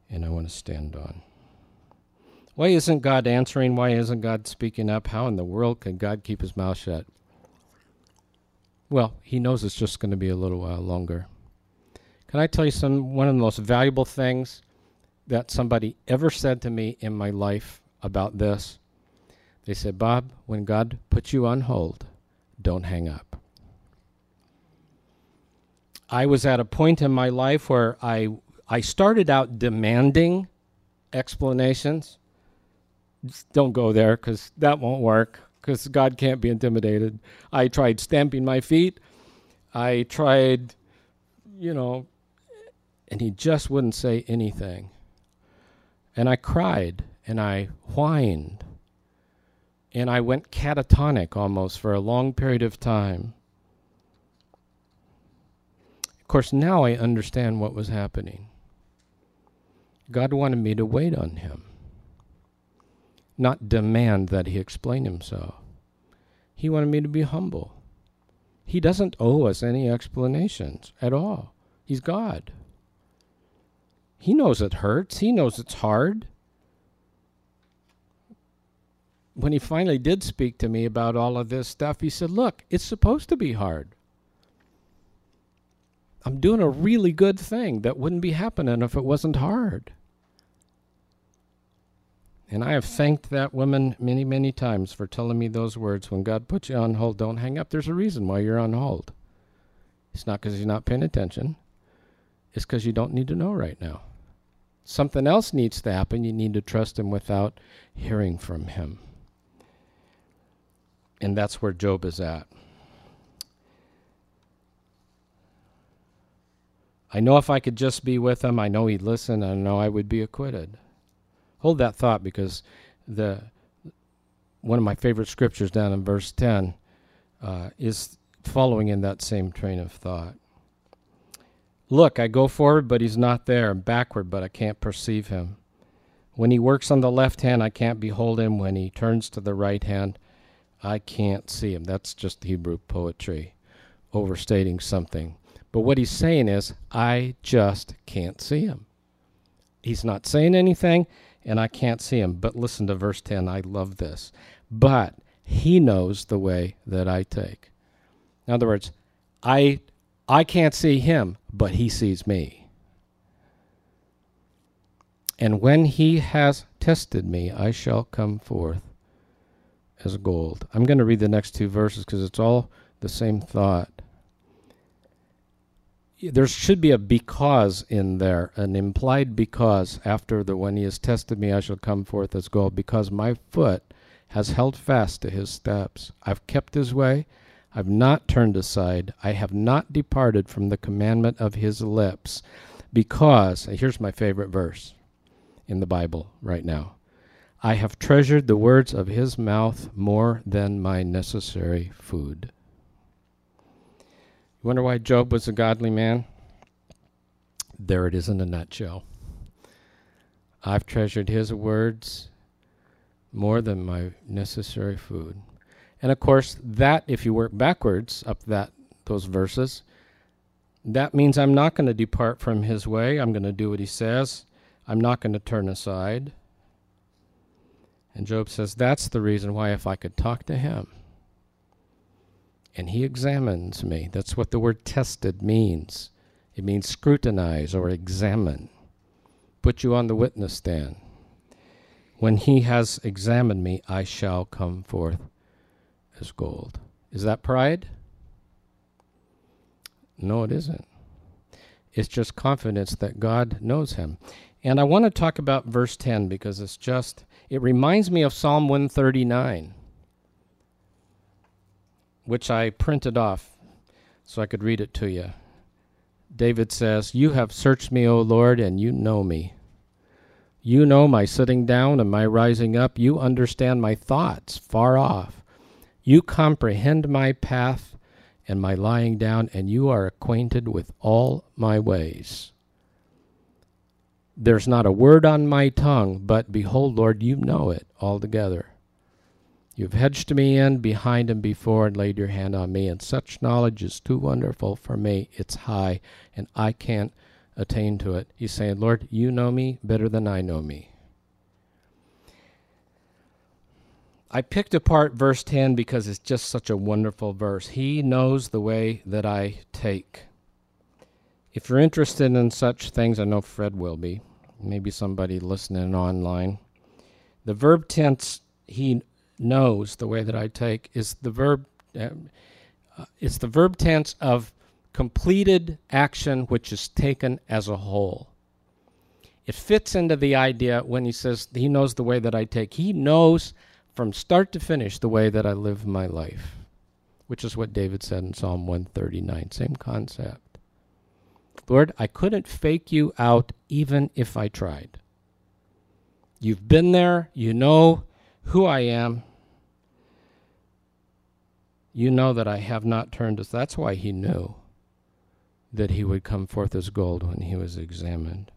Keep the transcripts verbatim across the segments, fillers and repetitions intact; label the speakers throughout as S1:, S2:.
S1: and I want to stand on. Why isn't God answering? Why isn't God speaking up? How in the world can God keep his mouth shut? Well, he knows it's just going to be a little while longer. Can I tell you some one of the most valuable things that somebody ever said to me in my life about this? They said, Bob, when God puts you on hold, don't hang up. I was at a point in my life where I I started out demanding explanations. Just don't go there, because that won't work, because God can't be intimidated. I tried stamping my feet. I tried, you know, and he just wouldn't say anything. And I cried, and I whined, and I went catatonic almost for a long period of time. Of course, now I understand what was happening. God wanted me to wait on him, not demand that he explain himself. He wanted me to be humble. He doesn't owe us any explanations at all. He's God. He knows it hurts. He knows it's hard. When he finally did speak to me about all of this stuff, he said, look, it's supposed to be hard. I'm doing a really good thing that wouldn't be happening if it wasn't hard. And I have thanked that woman many, many times for telling me those words. When God puts you on hold, don't hang up. There's a reason why you're on hold. It's not because you're not paying attention. It's because you don't need to know right now. Something else needs to happen. You need to trust him without hearing from him. And that's where Job is at. I know if I could just be with him, I know he'd listen, I know I would be acquitted. Hold that thought, because the one of my favorite scriptures down in verse ten uh, is following in that same train of thought. Look, I go forward, but he's not there, and backward, but I can't perceive him. When he works on the left hand, I can't behold him. When he turns to the right hand, I can't see him. That's just Hebrew poetry, overstating something. But what he's saying is, I just can't see him. He's not saying anything, and I can't see him. But listen to verse ten. I love this. But he knows the way that I take. In other words, I I can't see him, but he sees me. And when he has tested me, I shall come forth as gold. I'm going to read the next two verses because it's all the same thought. There should be a because in there, an implied because after the when he has tested me, I shall come forth as gold, because my foot has held fast to his steps. I've kept his way. I've not turned aside. I have not departed from the commandment of his lips, because, here's my favorite verse in the Bible right now, I have treasured the words of his mouth more than my necessary food. You wonder why Job was a godly man? There it is in a nutshell. I've treasured his words more than my necessary food. And of course, that, if you work backwards up that those verses, that means I'm not going to depart from his way. I'm going to do what he says. I'm not going to turn aside. And Job says, that's the reason why if I could talk to him, and he examines me. That's what the word tested means. It means scrutinize or examine. Put you on the witness stand. When he has examined me, I shall come forth as gold. Is that pride? No, it isn't. It's just confidence that God knows him. And I want to talk about verse ten because it's just, it reminds me of Psalm one thirty-nine. Which I printed off so I could read it to you. David says, you have searched me, O Lord, and you know me. You know my sitting down and my rising up. You understand my thoughts far off. You comprehend my path and my lying down, and you are acquainted with all my ways. There's not a word on my tongue, but behold, Lord, you know it altogether. You've hedged me in behind and before and laid your hand on me, and such knowledge is too wonderful for me. It's high, and I can't attain to it. He's saying, Lord, you know me better than I know me. I picked apart verse ten because it's just such a wonderful verse. He knows the way that I take. If you're interested in such things, I know Fred will be, maybe somebody listening online. The verb tense, he knows the way that I take, is the verb, uh, it's the verb tense of completed action which is taken as a whole. It fits into the idea when he says he knows the way that I take. He knows from start to finish the way that I live my life, which is what David said in Psalm one thirty-nine. Same concept. Lord, I couldn't fake you out even if I tried. You've been there. You know who I am. You know that I have not turned us. That's why he knew that he would come forth as gold when he was examined.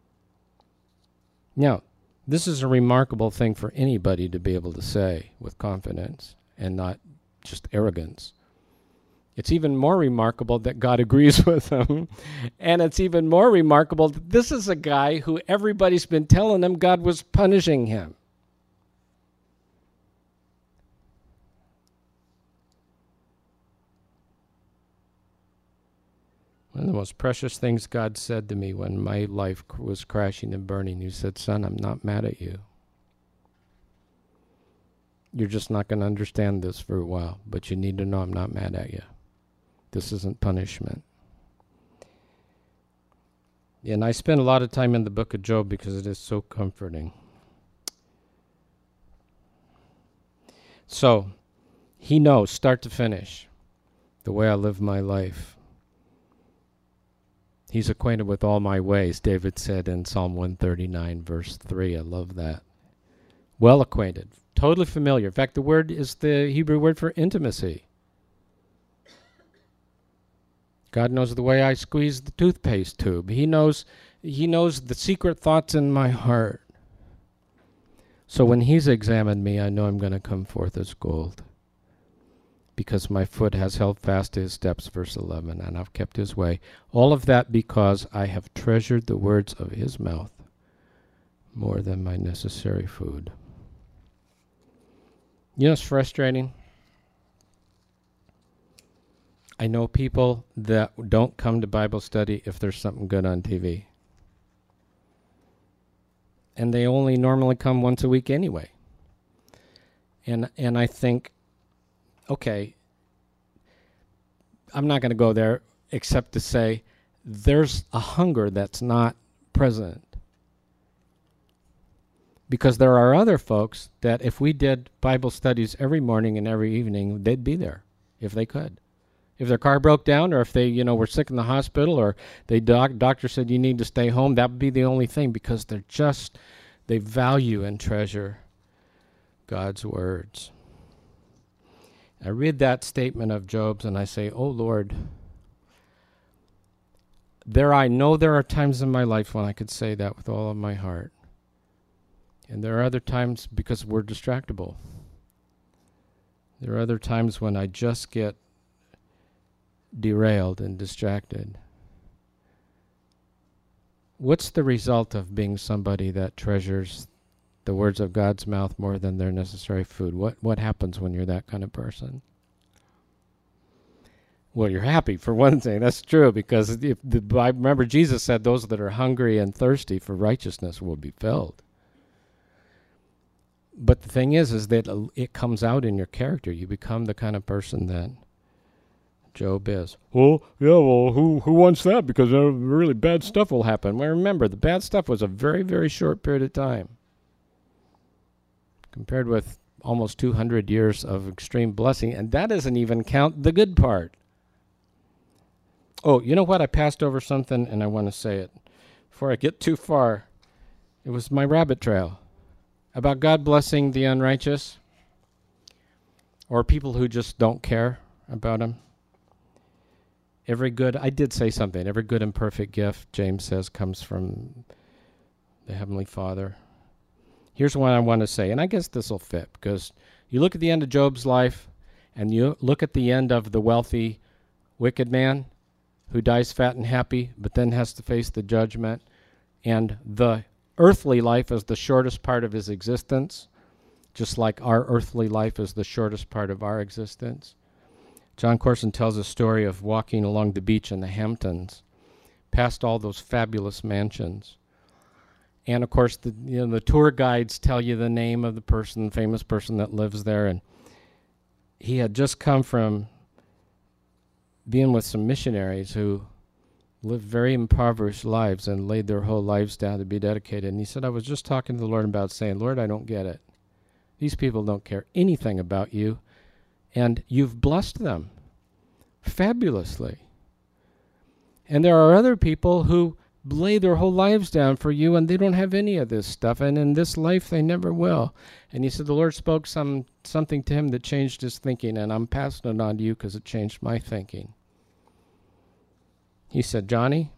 S1: Now, this is a remarkable thing for anybody to be able to say with confidence and not just arrogance. It's even more remarkable that God agrees with him. And it's even more remarkable that this is a guy who everybody's been telling him God was punishing him. One of the most precious things God said to me when my life was crashing and burning, he said, son, I'm not mad at you. You're just not going to understand this for a while, but you need to know I'm not mad at you. This isn't punishment. And I spend a lot of time in the book of Job because it is so comforting. So, he knows, start to finish, the way I live my life. He's acquainted with all my ways, David said in Psalm one thirty-nine, verse three. I love that. Well acquainted, totally familiar. In fact, the word is the Hebrew word for intimacy. God knows the way I squeeze the toothpaste tube. He knows, he knows the secret thoughts in my heart. So when he's examined me, I know I'm going to come forth as gold, because my foot has held fast to his steps, verse eleven, and I've kept his way. All of that because I have treasured the words of his mouth more than my necessary food. You know, it's frustrating. I know people that don't come to Bible study if there's something good on T V. And they only normally come once a week anyway. And and I think, okay, I'm not going to go there except to say there's a hunger that's not present. Because there are other folks that if we did Bible studies every morning and every evening, they'd be there if they could. If their car broke down, or if they, you know, were sick in the hospital, or they doc, doctor said you need to stay home, that would be the only thing, because they're just, they value and treasure God's words. I read that statement of Job's and I say, oh Lord, there I know there are times in my life when I could say that with all of my heart. And there are other times because we're distractible. There are other times when I just get derailed and distracted. What's the result of being somebody that treasures the words of God's mouth more than their necessary food? What what happens when you're that kind of person? Well, you're happy, for one thing. That's true, because if the, I remember Jesus said those that are hungry and thirsty for righteousness will be filled. But the thing is, is that it comes out in your character. You become the kind of person that Job is. Well, yeah, well, who who wants that? Because uh, really bad stuff will happen. Well, remember, the bad stuff was a very, very short period of time, compared with almost two hundred years of extreme blessing, and that doesn't even count the good part. Oh, you know what? I passed over something, and I want to say it before I get too far. It was my rabbit trail about God blessing the unrighteous, or people who just don't care about him. Every good, I did say something, every good and perfect gift, James says, comes from the Heavenly Father. Here's what I want to say, and I guess this will fit, because you look at the end of Job's life, and you look at the end of the wealthy, wicked man, who dies fat and happy, but then has to face the judgment, and the earthly life is the shortest part of his existence, just like our earthly life is the shortest part of our existence. John Corson tells a story of walking along the beach in the Hamptons, past all those fabulous mansions. And of course, the, you know, the tour guides tell you the name of the person, famous person that lives there. And he had just come from being with some missionaries who lived very impoverished lives and laid their whole lives down to be dedicated. And he said, I was just talking to the Lord about saying, Lord, I don't get it. These people don't care anything about you, and you've blessed them fabulously. And there are other people who lay their whole lives down for you, and they don't have any of this stuff, and in this life they never will. And he said the Lord spoke some something to him that changed his thinking, and I'm passing it on to you because it changed my thinking. He said, Johnny,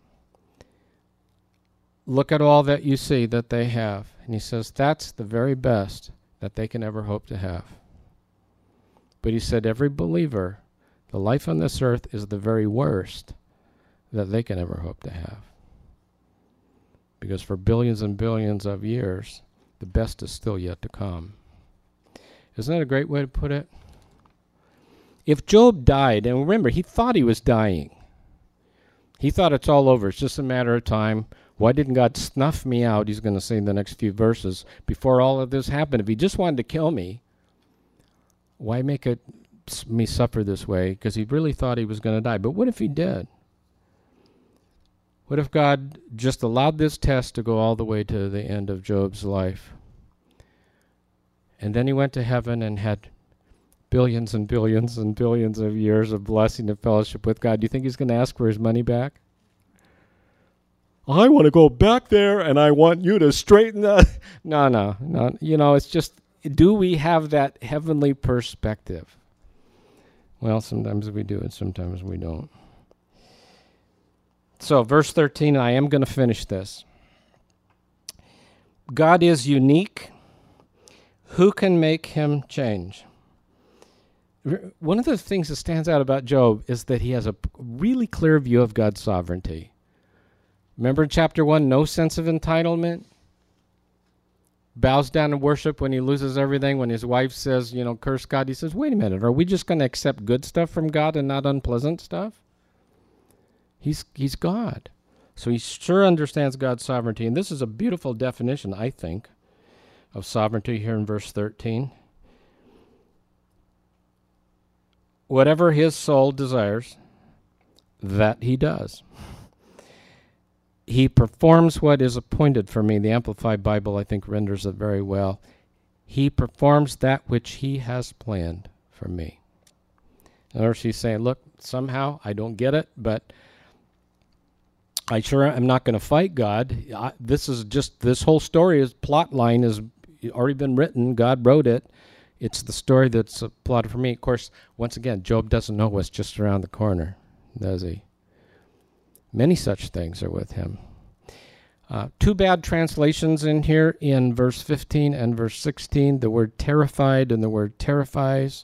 S1: look at all that you see that they have. And he says, that's the very best that they can ever hope to have. But he said, every believer, the life on this earth is the very worst that they can ever hope to have. Because for billions and billions of years, the best is still yet to come. Isn't that a great way to put it? If Job died, and remember, he thought he was dying. He thought it's all over. It's just a matter of time. Why didn't God snuff me out, he's going to say in the next few verses, before all of this happened? If he just wanted to kill me, why make it me suffer this way? Because he really thought he was going to die. But what if he did? What if God just allowed this test to go all the way to the end of Job's life? And then he went to heaven and had billions and billions and billions of years of blessing and fellowship with God. Do you think he's going to ask for his money back? I want to go back there and I want you to straighten that. No, no, no. You know, it's just, do we have that heavenly perspective? Well, sometimes we do and sometimes we don't. So, verse thirteen, I am going to finish this. God is unique. Who can make him change? One of the things that stands out about Job is that he has a really clear view of God's sovereignty. Remember in chapter one, no sense of entitlement? Bows down in worship when he loses everything. When his wife says, you know, curse God, he says, wait a minute, are we just going to accept good stuff from God and not unpleasant stuff? He's he's God. So he sure understands God's sovereignty. And this is a beautiful definition, I think, of sovereignty here in verse thirteen. Whatever his soul desires, that he does. He performs what is appointed for me. The Amplified Bible, I think, renders it very well. He performs that which he has planned for me. In other words, he's saying, look, somehow I don't get it, but I sure am not going to fight God. I, this is just, this whole story, is plot line has already been written. God wrote it. It's the story that's plotted for me. Of course, once again, Job doesn't know what's just around the corner, does he? Many such things are with him. Uh, two bad translations in here in verse fifteen and verse sixteen. The word terrified and the word terrifies.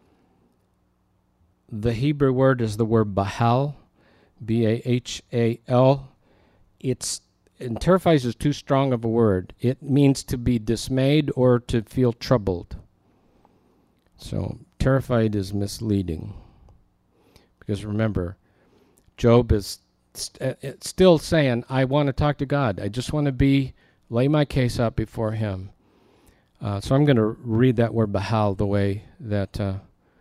S1: The Hebrew word is the word bahal, B A H A L. It's, and terrifies is too strong of a word. It means to be dismayed or to feel troubled. So terrified is misleading. Because remember, Job is st- still saying, I want to talk to God. I just want to be, lay my case out before him. Uh, so I'm going to read that word bahal the way that uh,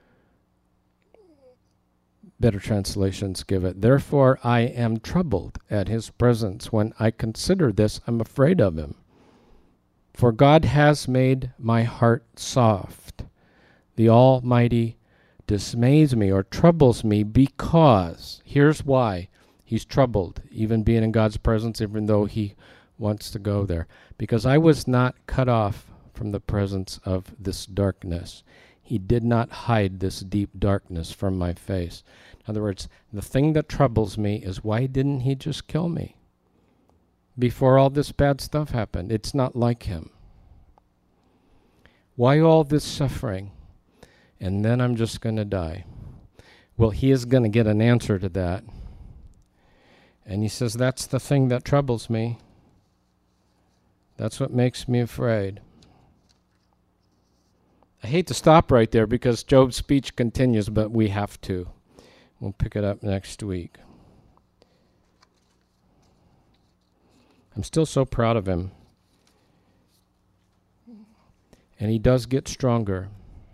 S1: better translations give it. Therefore I am troubled at his presence. When I consider this, I'm afraid of him. For God has made my heart soft. The Almighty dismays me or troubles me because, here's why he's troubled, even being in God's presence, even though he wants to go there. Because I was not cut off from the presence of this darkness. He did not hide this deep darkness from my face. In other words, the thing that troubles me is, why didn't he just kill me before all this bad stuff happened? It's not like him. Why all this suffering? And then I'm just going to die. Well, he is going to get an answer to that And he says, that's the thing that troubles me. That's what makes me afraid. I hate to stop right there because Job's speech continues, but we have to. We'll pick it up next week. I'm still so proud of him. And he does get stronger.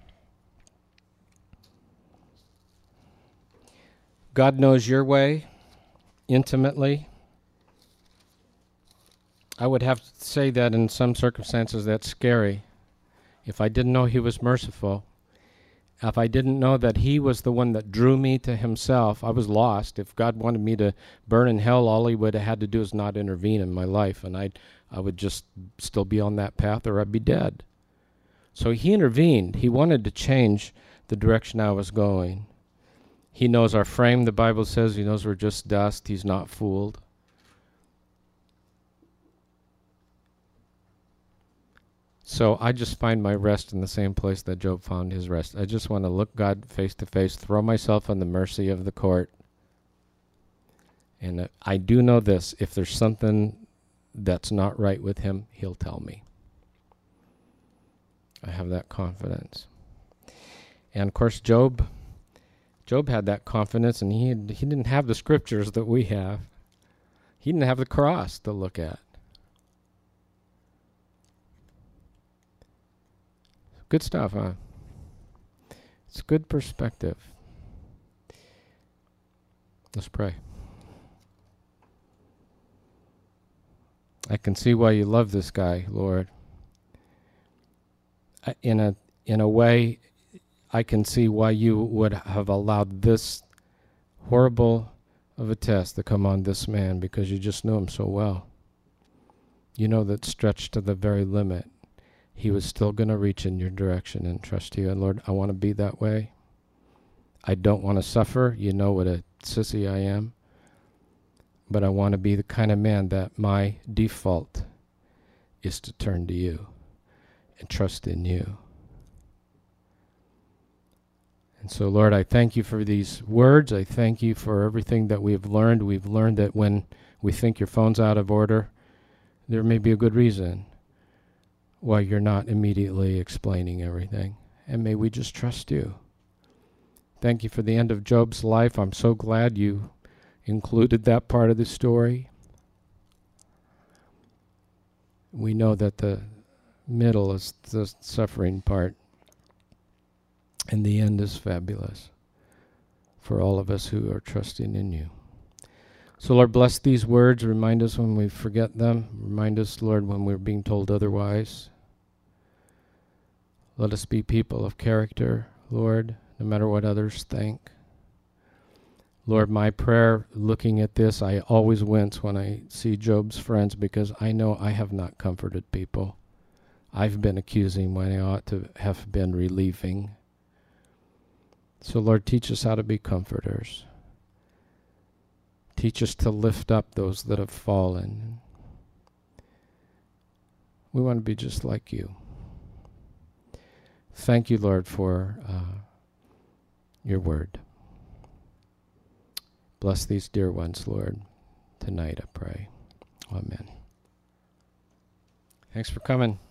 S1: God knows your way intimately. I would have to say that in some circumstances that's scary. If I didn't know he was merciful, if I didn't know that he was the one that drew me to himself, I was lost. If God wanted me to burn in hell, all he would have had to do is not intervene in my life, and I'd, I would just still be on that path, or I'd be dead. So he intervened. He wanted to change the direction I was going. He knows our frame, the Bible says. He knows we're just dust. He's not fooled. So I just find my rest in the same place that Job found his rest. I just want to look God face to face, throw myself on the mercy of the court. And uh, I do know this, if there's something that's not right with him, he'll tell me. I have that confidence. And of course, Job, Job had that confidence, and he had, he didn't have the scriptures that we have. He didn't have the cross to look at. Good stuff, huh? It's good perspective. Let's pray. I can see why you love this guy, Lord. I, in a in a way, I can see why you would have allowed this horrible of a test to come on this man, because you just knew him so well. You know that stretched to the very limit, he was still going to reach in your direction and trust you. And Lord, I want to be that way. I don't want to suffer. You know what a sissy I am. But I want to be the kind of man that my default is to turn to you and trust in you. And so, Lord, I thank you for these words. I thank you for everything that we've learned. We've learned that when we think your phone's out of order, there may be a good reason why you're not immediately explaining everything. And may we just trust you. Thank you for the end of Job's life. I'm so glad you included that part of the story. We know that the middle is the suffering part, and the end is fabulous for all of us who are trusting in you. So, Lord, bless these words. Remind us when we forget them. Remind us, Lord, when we're being told otherwise. Let us be people of character, Lord, no matter what others think. Lord, my prayer looking at this, I always wince when I see Job's friends, because I know I have not comforted people. I've been accusing when I ought to have been relieving. So, Lord, teach us how to be comforters. Teach us to lift up those that have fallen. We want to be just like you. Thank you, Lord, for uh, your word. Bless these dear ones, Lord, tonight, I pray. Amen. Thanks for coming.